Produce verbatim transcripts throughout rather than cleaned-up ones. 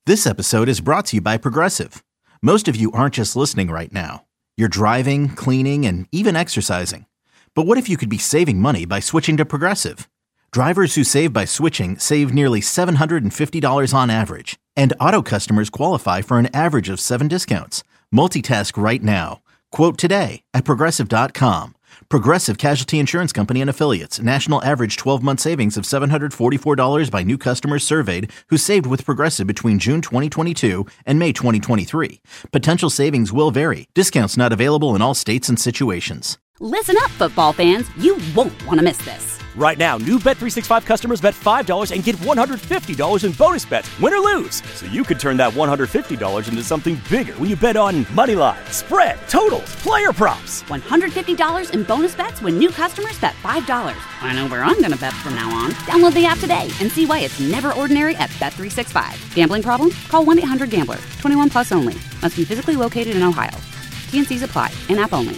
This episode is brought to you by Progressive. Most of you aren't just listening right now. You're driving, cleaning, and even exercising. But what if you could be saving money by switching to Progressive? Drivers who save by switching save nearly seven hundred fifty dollars on average. And auto customers qualify for an average of seven discounts. Multitask right now. Quote today at Progressive dot com. Progressive Casualty Insurance Company and Affiliates. National average twelve-month savings of seven hundred forty-four dollars by new customers surveyed who saved with Progressive between June twenty twenty-two and May twenty twenty-three. Potential savings will vary. Discounts not available in all states and situations. Listen up, football fans. You won't want to miss this. Right now, new Bet three sixty-five customers bet five dollars and get one hundred fifty dollars in bonus bets, win or lose. So you could turn that one hundred fifty dollars into something bigger when you bet on money line, spread, totals, player props. one hundred fifty dollars in bonus bets when new customers bet five dollars. I know where I'm going to bet from now on. Download the app today and see why it's never ordinary at Bet three sixty-five. Gambling problem? Call one eight hundred gambler. twenty-one plus only. Must be physically located in Ohio. T and Cs apply. In-app only.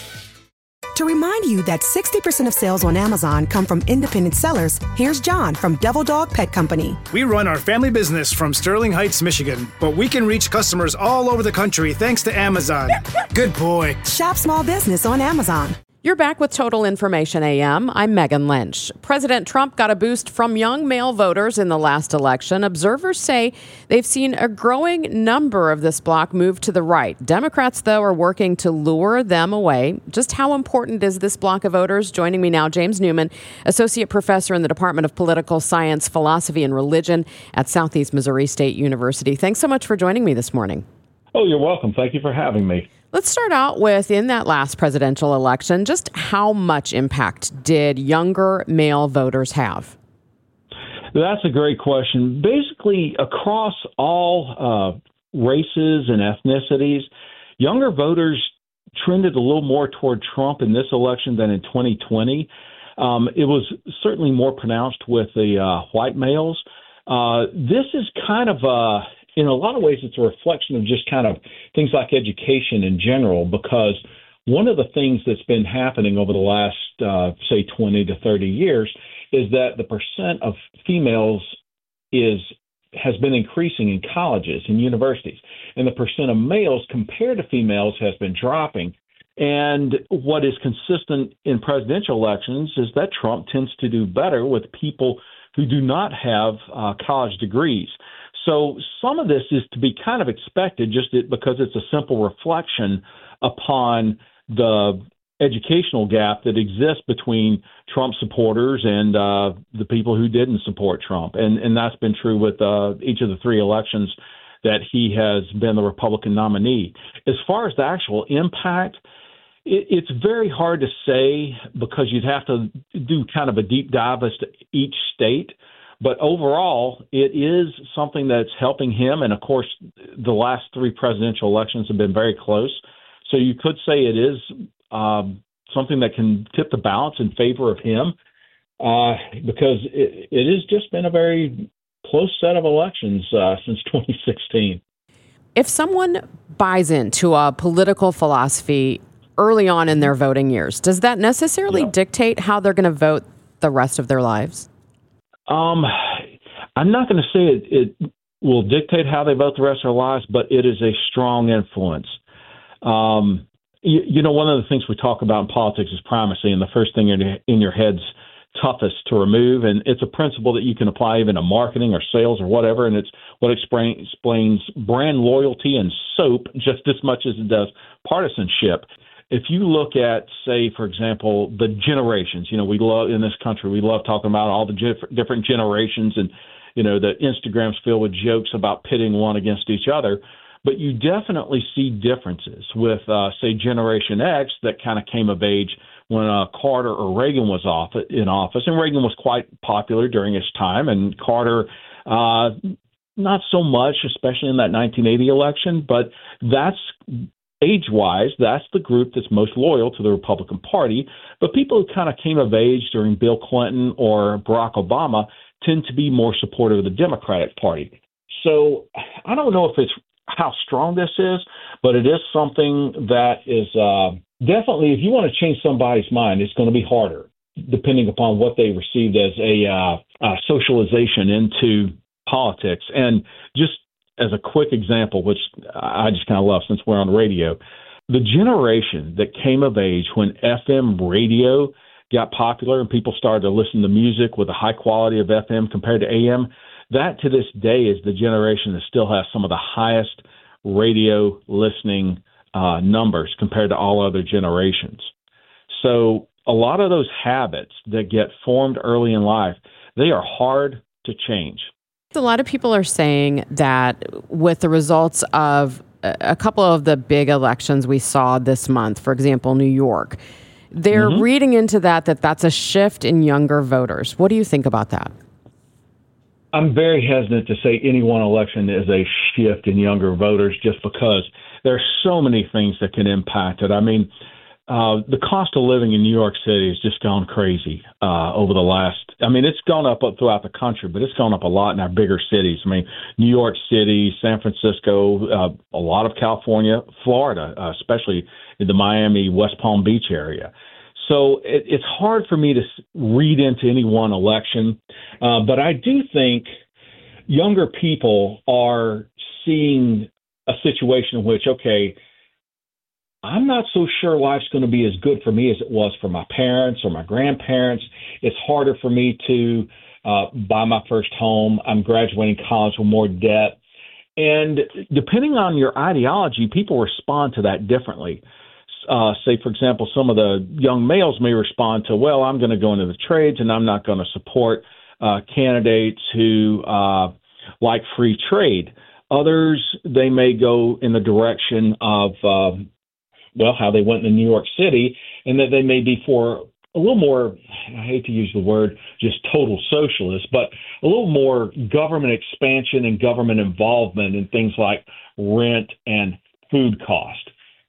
To remind you that sixty percent of sales on Amazon come from independent sellers, here's John from Devil Dog Pet Company. We run our family business from Sterling Heights, Michigan, but we can reach customers all over the country thanks to Amazon. Good boy. Shop small business on Amazon. You're back with Total Information A M. I'm Megan Lynch. President Trump got a boost from young male voters in the last election. Observers say they've seen a growing number of this bloc move to the right. Democrats, though, are working to lure them away. Just how important is this bloc of voters? Joining me now, James Newman, Associate Professor in the Department of Political Science, Philosophy, and Religion at Southeast Missouri State University. Thanks so much for joining me this morning. Oh, you're welcome. Thank you for having me. Let's start out with, in that last presidential election, just how much impact did younger male voters have? That's a great question. Basically, across all uh, races and ethnicities, younger voters trended a little more toward Trump in this election than in twenty twenty. Um, it was certainly more pronounced with the uh, white males. Uh, this is kind of a... In a lot of ways, it's a reflection of just kind of things like education in general, because one of the things that's been happening over the last, uh, say, twenty to thirty years is that the percent of females is has been increasing in colleges and universities, and the percent of males compared to females has been dropping. And what is consistent in presidential elections is that Trump tends to do better with people who do not have uh, college degrees. So some of this is to be kind of expected just because it's a simple reflection upon the educational gap that exists between Trump supporters and uh, the people who didn't support Trump. And, and that's been true with uh, each of the three elections that he has been the Republican nominee. As far as the actual impact, it, it's very hard to say because you'd have to do kind of a deep dive as to each state. But overall, it is something that's helping him. And, of course, the last three presidential elections have been very close. So you could say it is um, something that can tip the balance in favor of him uh, because it, it has just been a very close set of elections uh, since twenty sixteen. If someone buys into a political philosophy early on in their voting years, does that necessarily yeah. dictate how they're going to vote the rest of their lives? Um, I'm not going to say it, it will dictate how they vote the rest of their lives, but it is a strong influence. Um, you, you know, one of the things we talk about in politics is primacy, and the first thing in, in your head's toughest to remove, and it's a principle that you can apply even to marketing or sales or whatever, and it's what explain, explains brand loyalty and soap just as much as it does partisanship. If you look at, say, for example, the generations, you know, we love in this country, we love talking about all the gif- different generations and, you know, the Instagram's filled with jokes about pitting one against each other. But you definitely see differences with, uh, say, Generation X that kind of came of age when uh, Carter or Reagan was off in office. And Reagan was quite popular during his time, and Carter uh, not so much, especially in that nineteen eighty election. But that's age-wise, that's the group that's most loyal to the Republican Party. But people who kind of came of age during Bill Clinton or Barack Obama tend to be more supportive of the Democratic Party. So I don't know if it's how strong this is, but it is something that is uh, definitely, if you want to change somebody's mind, it's going to be harder, depending upon what they received as a uh, uh, socialization into politics. And just as a quick example, which I just kind of love since we're on radio, the generation that came of age when F M radio got popular and people started to listen to music with a high quality of F M compared to A M, that to this day is the generation that still has some of the highest radio listening uh, numbers compared to all other generations. So a lot of those habits that get formed early in life, they are hard to change. A lot of people are saying that with the results of a couple of the big elections we saw this month, for example, New York, they're mm-hmm. reading into that that that's a shift in younger voters. What do you think about that? I'm very hesitant to say any one election is a shift in younger voters just because there are so many things that can impact it. I mean, uh, the cost of living in New York City has just gone crazy uh, over the last – I mean, it's gone up throughout the country, but it's gone up a lot in our bigger cities. I mean, New York City, San Francisco, uh, a lot of California, Florida, uh, especially in the Miami, West Palm Beach area. So it, it's hard for me to read into any one election, uh, but I do think younger people are seeing a situation in which, okay, I'm not so sure life's going to be as good for me as it was for my parents or my grandparents. It's harder for me to uh, buy my first home. I'm graduating college with more debt. And depending on your ideology, people respond to that differently. Uh, say, for example, some of the young males may respond to, well, I'm going to go into the trades and I'm not going to support uh, candidates who uh, like free trade. Others, they may go in the direction of, uh, well, how they went in New York City, and that they may be for a little more, I hate to use the word just total socialist, but a little more government expansion and government involvement in things like rent and food cost.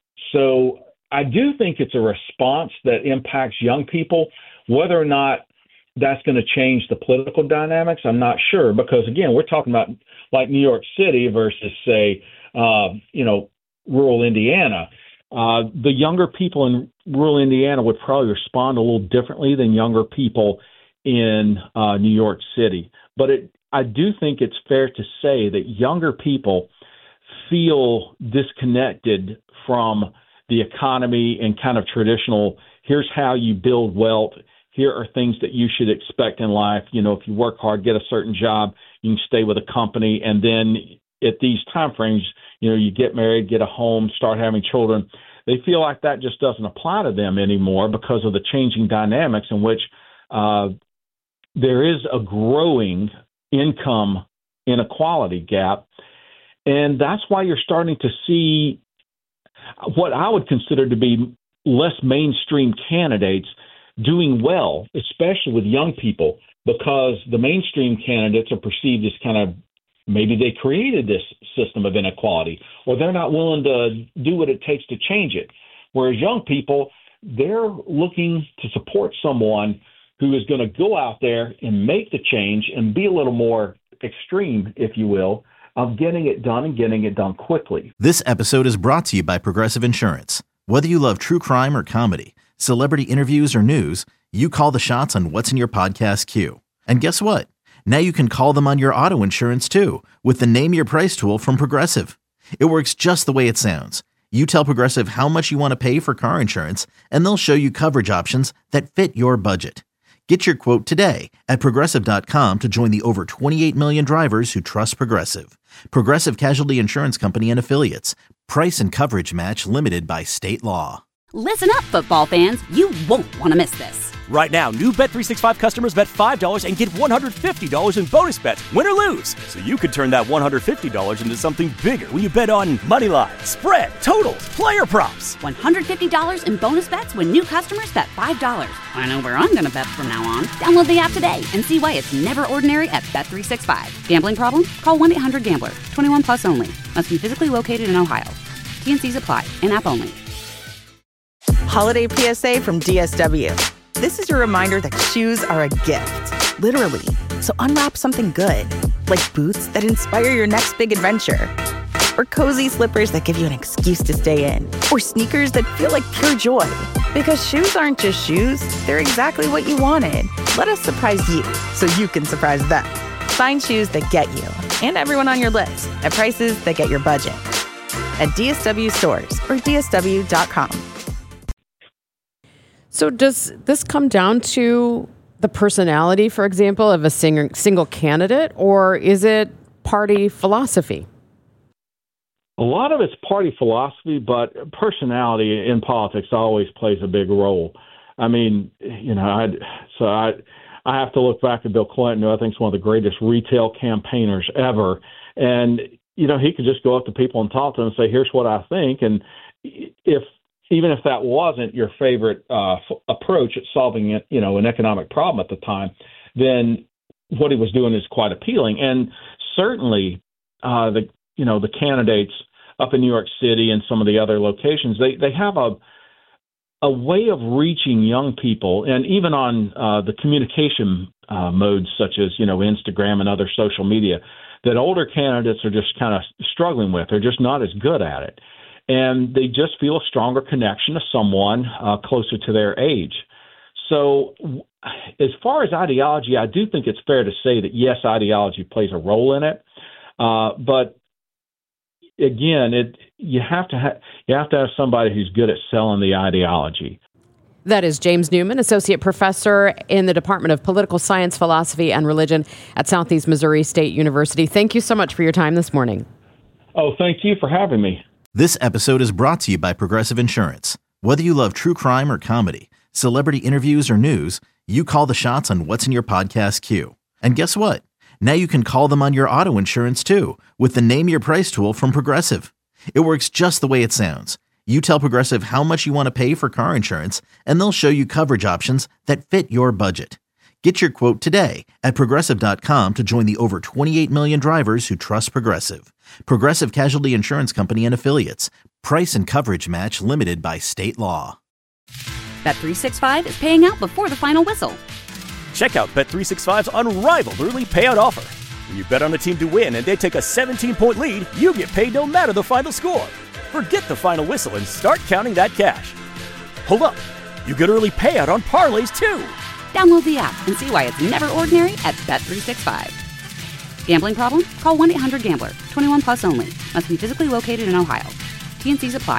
So I do think it's a response that impacts young people. Whether or not that's going to change the political dynamics, I'm not sure, because, again, we're talking about like New York City versus, say, uh, you know, rural Indiana. Uh, the younger people in rural Indiana would probably respond a little differently than younger people in uh, New York City. But it, I do think it's fair to say that younger people feel disconnected from the economy and kind of traditional, here's how you build wealth. Here are things that you should expect in life. You know, if you work hard, get a certain job, you can stay with a company. And then at these time frames, you know, you get married, get a home, start having children. They feel like that just doesn't apply to them anymore because of the changing dynamics in which uh, there is a growing income inequality gap. And that's why you're starting to see what I would consider to be less mainstream candidates doing well, especially with young people, because the mainstream candidates are perceived as kind of, maybe they created this system of inequality, or they're not willing to do what it takes to change it. Whereas young people, they're looking to support someone who is going to go out there and make the change and be a little more extreme, if you will, of getting it done and getting it done quickly. This episode is brought to you by Progressive Insurance. Whether you love true crime or comedy, celebrity interviews or news, you call the shots on what's in your podcast queue. And guess what? Now you can call them on your auto insurance too with the Name Your Price tool from Progressive. It works just the way it sounds. You tell Progressive how much you want to pay for car insurance, and they'll show you coverage options that fit your budget. Get your quote today at Progressive dot com to join the over twenty-eight million drivers who trust Progressive. Progressive Casualty Insurance Company and Affiliates. Price and coverage match limited by state law. Listen up, football fans. You won't want to miss this. Right now, new Bet three sixty-five customers bet five dollars and get one hundred fifty dollars in bonus bets, win or lose. So you could turn that one hundred fifty dollars into something bigger when you bet on money line, spread, totals, player props. one hundred fifty dollars in bonus bets when new customers bet five dollars. I know where I'm going to bet from now on. Download the app today and see why it's never ordinary at Bet three sixty-five. Gambling problem? Call one eight hundred gambler. twenty-one plus only. Must be physically located in Ohio. T and C's apply. In-app only. Holiday P S A from D S W. This is your reminder that shoes are a gift, literally. So unwrap something good, like boots that inspire your next big adventure, or cozy slippers that give you an excuse to stay in, or sneakers that feel like pure joy. Because shoes aren't just shoes, they're exactly what you wanted. Let us surprise you so you can surprise them. Find shoes that get you and everyone on your list at prices that get your budget. At D S W stores or D S W dot com. So does this come down to the personality, for example, of a sing- single candidate, or is it party philosophy? A lot of it's party philosophy, but personality in politics always plays a big role. I mean, you know, I so I I have to look back at Bill Clinton, who I think is one of the greatest retail campaigners ever, and you know, he could just go up to people and talk to them and say, "Here's what I think," and if even if that wasn't your favorite uh, f- approach at solving it, you know, an economic problem at the time, then what he was doing is quite appealing. And certainly, uh, the you know the candidates up in New York City and some of the other locations, they they have a a way of reaching young people, and even on uh, the communication uh, modes such as you know Instagram and other social media, that older candidates are just kind of struggling with. They're just not as good at it. And they just feel a stronger connection to someone uh, closer to their age. So as far as ideology, I do think it's fair to say that, yes, ideology plays a role in it. Uh, but again, it you have to ha- you have to have somebody who's good at selling the ideology. That is James Newman, Associate Professor in the Department of Political Science, Philosophy, and Religion at Southeast Missouri State University. Thank you so much for your time this morning. Oh, thank you for having me. This episode is brought to you by Progressive Insurance. Whether you love true crime or comedy, celebrity interviews or news, you call the shots on what's in your podcast queue. And guess what? Now you can call them on your auto insurance too with the Name Your Price tool from Progressive. It works just the way it sounds. You tell Progressive how much you want to pay for car insurance, and they'll show you coverage options that fit your budget. Get your quote today at Progressive dot com to join the over twenty-eight million drivers who trust Progressive. Progressive Casualty Insurance Company and Affiliates. Price and coverage match limited by state law. Bet three sixty-five is paying out before the final whistle. Check out Bet three sixty-five's unrivaled early payout offer. When you bet on a team to win and they take a seventeen-point lead, you get paid no matter the final score. Forget the final whistle and start counting that cash. Hold up. You get early payout on parlays, too. Download the app and see why it's never ordinary at Bet three sixty-five. Gambling problem? Call one eight hundred gambler. twenty-one plus only. Must be physically located in Ohio. T N Cs apply.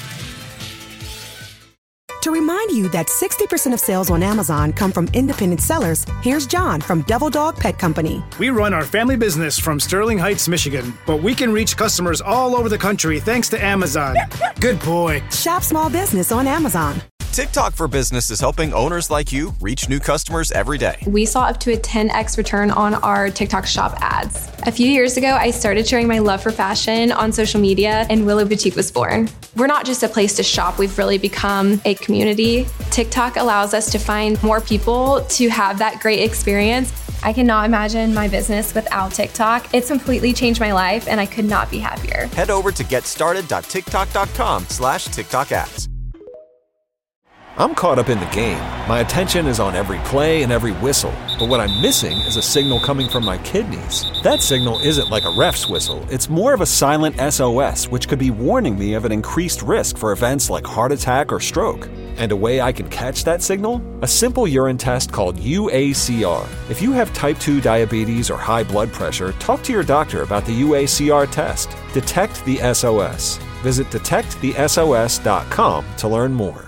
To remind you that sixty percent of sales on Amazon come from independent sellers, here's John from Devil Dog Pet Company. We run our family business from Sterling Heights, Michigan, but we can reach customers all over the country thanks to Amazon. Good boy. Shop small business on Amazon. TikTok for Business is helping owners like you reach new customers every day. We saw up to a ten x return on our TikTok shop ads. A few years ago, I started sharing my love for fashion on social media, and Willow Boutique was born. We're not just a place to shop, we've really become a community. TikTok allows us to find more people to have that great experience. I cannot imagine my business without TikTok. It's completely changed my life, and I could not be happier. Head over to getstarted.tiktok.com slash TikTok ads. I'm caught up in the game. My attention is on every play and every whistle. But what I'm missing is a signal coming from my kidneys. That signal isn't like a ref's whistle. It's more of a silent S O S, which could be warning me of an increased risk for events like heart attack or stroke. And a way I can catch that signal? A simple urine test called U A C R. If you have type two diabetes or high blood pressure, talk to your doctor about the U A C R test. Detect the S O S. Visit detect the S O S dot com to learn more.